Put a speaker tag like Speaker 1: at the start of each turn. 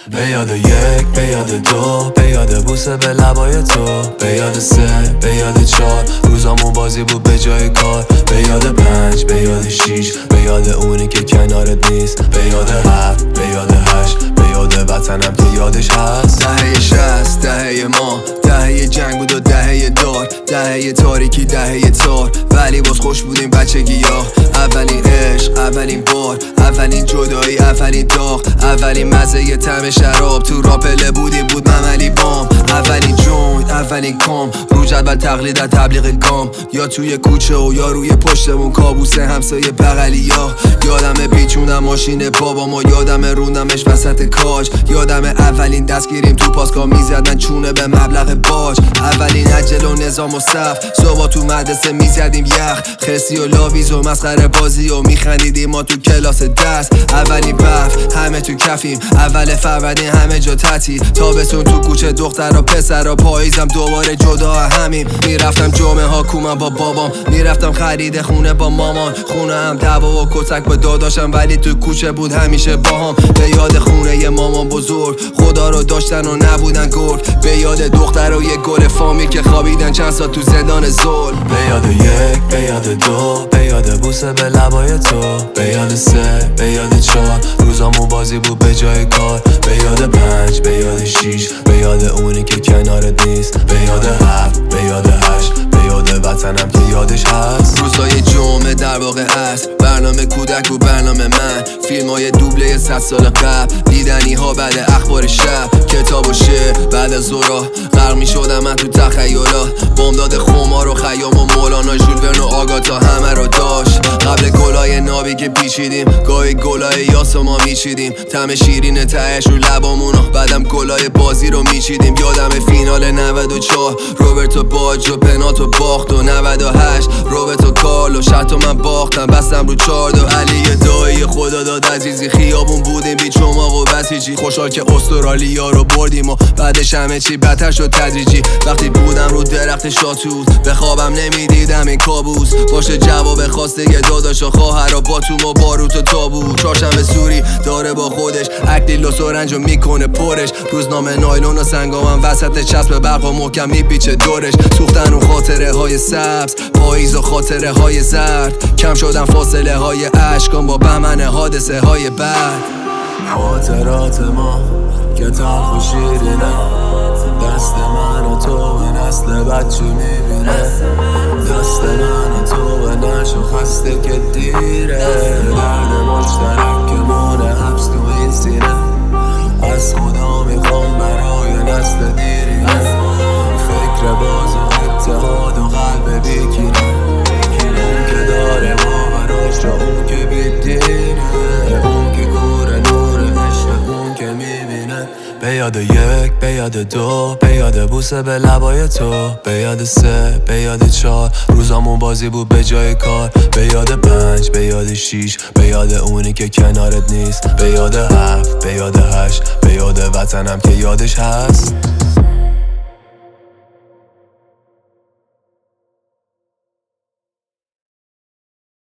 Speaker 1: به یاد یک، به یاد دو، به یاد بوسه به لبای تو، به یاد سه، به یاد چار، روزامون بازی بود به جای کار، به یاد پنج، به یاد شیش، به یاد اونی که کنارت نیست، به یاد هفت، به یاد هشت، به یاد وطنم که یادش هست.
Speaker 2: دهه 60، دهه ما، دهه جنگ بود و دهه دار، دهه تاریکی، دهه تار، ولی باز خوش بودیم بچگی ها. اولین عشق، اولین بار، اولین جدایی، اولین داغ، اولین مزه طعم شراب، تو راپله بودیم بود مملی بام، اولین جوینت، اولین کام، رو جدول تقلید از تبلیغ گام، یا توی کوچه و یا روی پشتمون کابوس همسایه بغلی ها. یادم پیچونم ماشین بابامو، یادم روندمش وسط کاج، یادم اولین دستگیریم تو پاسکا میزدن چونه به مبلغ باج، اولین عجل و نظام و صف، صبح تو مدرسه میزدیم یخ، خرسی و لاویز و مسخره بازی و میخندیدیم ما تو کلاس دست، اولین بف همه تو کفیم، اول فروردین همه جا تعطیل، تابستون تو کوچه دختر و پسر و پاییزم دوباره جدا همیم. میرفتم جمعه ها کومم با بابام، میرفتم خرید خونه با مامان، خونه هم دعوا و کتک با داداشم، ولی تو کوچه بود همیشه باهام. به یاد خونه ی مامان بزرگ، خدا رو داشتن و نبودن گرگ، به یاد دختر و یه گل فامیل که خوابیدن چند سال تو زندان ظلم.
Speaker 1: به یاد یک، به یاد دو، به یاد بوسه به لبای تو، به یاد سه، به یاد چار، روزامون بازی بود به جای کار، به یاد پنج، به یاد شیش، به یاد اونی که کنارت نیست، به یاد هفت، به یاد هشت، به یاد وطنم که یادش هست.
Speaker 2: روزای جمعه در واقع است، برنامه کودک و برنامه من، فیلم های دوبله 100 سال قبل، دیدنی ها بعد اخبار شب، کتاب و شعر بعد از ظهرا، غرق می شدم من تو تخیلا، بامداد خمار و خیام و مولانا، ژول ورن و آگاتا همه رو داشت. قبل گلای نابی که پیچیدیم، گاهی گلای یاس ما میچیدیم، طعم شیرین تهش رو لبامونو، بعدم گلای بازی رو میچیدیم. یادم فینال 94، روبرتو باجو پنالتو باخت، و 98 روبرتو کارلو شرطو من باختم، بستم رو چاردو، علی دایی خدا داد عزیزی، خیابون بودیم بی چماق و بسیجی، خوشحال که استرالیا رو بردیم و بعدش همه چی بدتر شد تدریجی. وقتی بودم رو درخت شاتوت، به خوابم نمیدیدم این کابوس، باشه جواب خواسته یه داداش و خواهر و باتوم و باروت و تابوت. چهارشنبه سوری داره با خودش اکلیل و سرنجو میکنه پرش، روزنامه نایلون و سنگامم وسط چسب برق و محکم میپیچه دورش، سوختن اون خاطره های سبز، پاییز و خاطره های زرد، کم شدن فاصله های عشقم با بهمن حادثه های بعد.
Speaker 1: خاطرات ما که تلخ و شیرینه، دست من و تو به نسل بچه میبینه، دست من و تو به نشو خسته که دیره، درد مشترک که مونه حبس تو این سینه، از خدا میخوام برای نسل دیرینه، فکر باز و اتحاد و قلب بیکینه، اون که داره باوراش را اون که بیدینه، اون که گوره نور عشق اون که میبینه. به یاد یک، به یاد دو، به یاد بوسه به لبای تو، به یاد سه، به یاد چار، روزامون بازی بود به جای کار، به یاد پنج، به یاد شیش، به یاد اونی که کنارت نیست، به یاد هفت، به یاد هشت، به یاد وطنم که یادش هست.